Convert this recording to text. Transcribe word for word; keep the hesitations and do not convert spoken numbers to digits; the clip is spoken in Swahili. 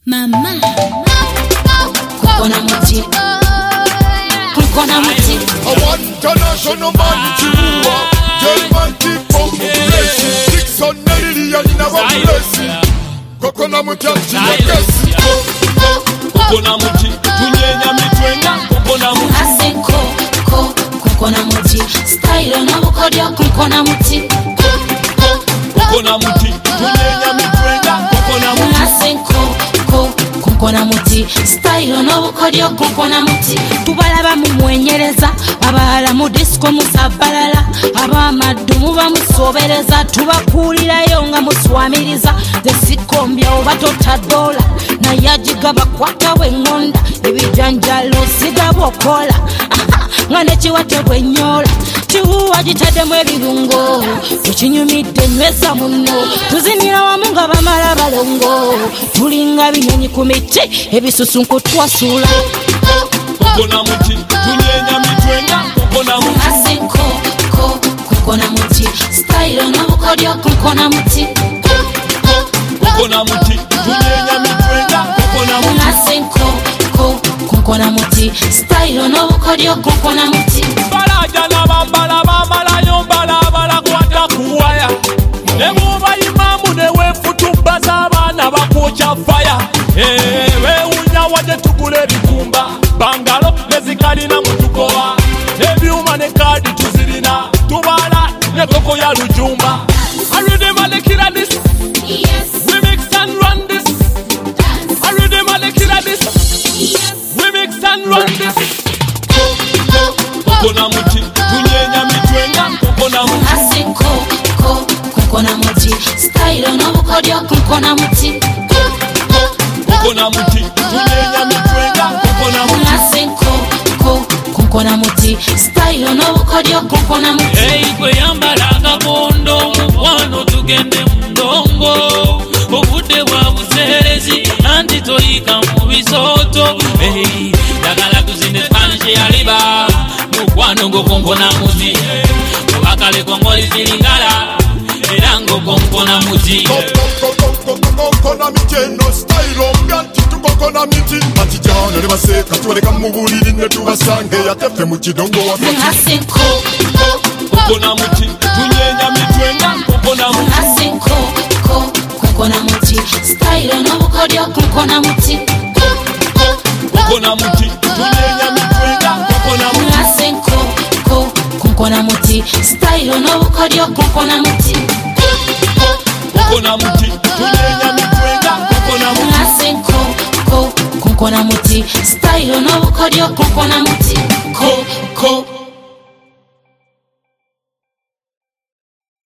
Mama Kukona muti Kukona muti International man chihuwa German people blessing six hundred million in our blessing Kukona muti anti-kesi Kukona muti Tunyenya mitwenga Kukona muti Asenko Ko Kukona muti Style na bukodyo Kukona muti Kukona muti Tunyenya mitwenga Kukona muti Asenko Ko Kukona muti Style na bukodyo Kukona muti Tubalaba mu mwenyereza abala mu disco musabalala abamaddu muba musobereza tubakulirayo nga muswamiriza zesikombya oba totadola naye agiga bakwata bw'engonda ebijanjalo sigabokola nga nekiwate bw'ennyola kihuwa gitaddemu ebirungo tukinyumidde nyweza muno tuzinira wamu nga bamala balongo tulinga binyonyi ku miti ebisusunku twasula Kukona muti tunyenya mitwenga Kukona muti Asenko Ko Kukona muti Style na bukodyo Kukona muti Kukona muti tunyenya mitwenga Kukona muti Asenko Ko Kukona muti Style na bukodyo Kukona muti Balaja na bambala bambala yombala bala kwata kuwaya Nebuba imamu newefutumba z'abaana bakwocha fire Ewe unya waje tugule bikumba Bangalo nezikalina mutukowa Ebyuma ne kadi tuzirina Tubala ne koko ya lujumba Arudi malekira this Yes We mix and run this Arudi malekira this We mix and run this Kukona muti tunyenya mitwenga Kukona muti Asenko Ko Kukona muti Style na bukodyo Kukona muti Kukona muti tunyenya mitwenga Kukona muti Asenko Ko Kukona muti Style na bukodyo Kukona muti Hey kwe yambala akakondo mukwano tugende mundongo Obudde bwa buserezi anti toyika mu bisoto Hey dagala tuzinde Spanish yaliba mukwano ngokonkona muti Obakale kongoli silingala era ngokonkona muti Kukona miti no style omganti tukukona miti Ati jana ne baseka tubaleka mu buliri ne tubasange yatefe mu kidongo wakati Asenko Kukona muti tunyenya mitwenga Kukona muti Asenko Ko Kukona muti Style na bukodyo Kukona muti Kukona muti tunyenya mitwenga Kukona muti Asenko Ko Kukona muti Style na bukodyo Kukona muti Kukona muti tunyenya mitwenga Kukona muti Asenko Ko Kukona muti Style na bukodyo Kukona muti Ko ko